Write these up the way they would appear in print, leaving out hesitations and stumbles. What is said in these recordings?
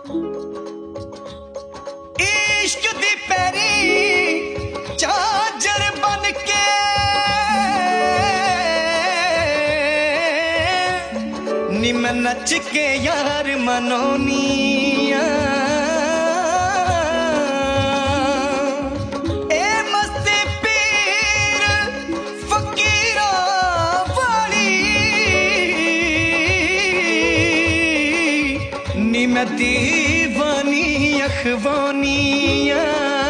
इश्क दी पैरी चादर बन के नी मैं नच के यार मनोनिया मैं दीवानी अखवानिया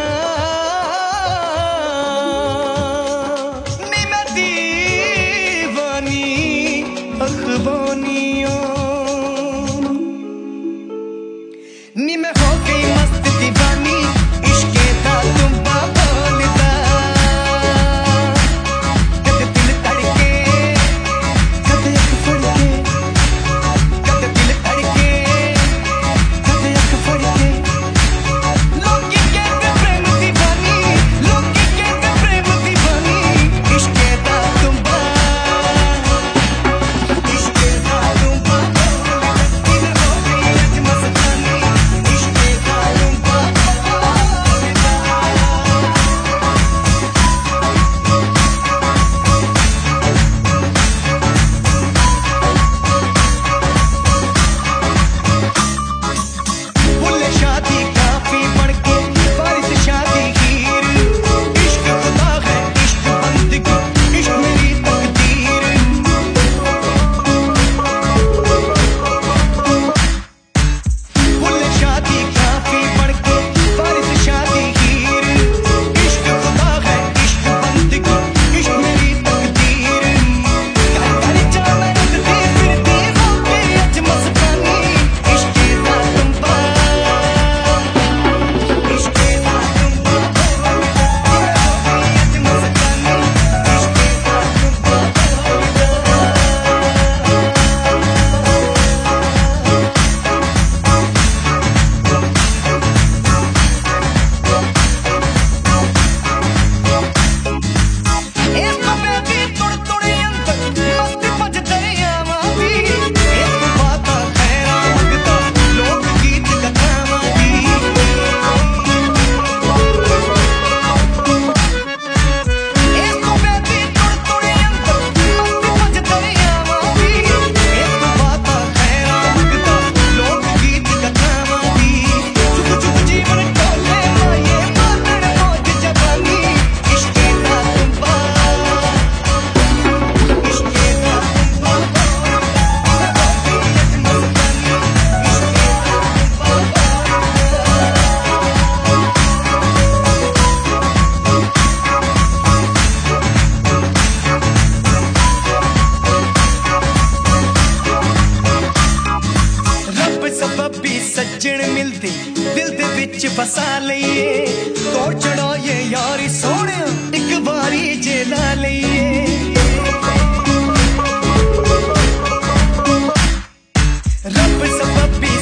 नी मैं दीवानी अखवानिया नी मैं हो गई मस्त दीवानी इश्के दा तुम्बा बोलदा कद दिल तड़के कद अख फड़ के कद दिल तड़के सज्जन मिलते दिल दे विच बसा लईए तोड़ चढ़ाइए यारी सोने एक बारी जे ला लईए रब सबब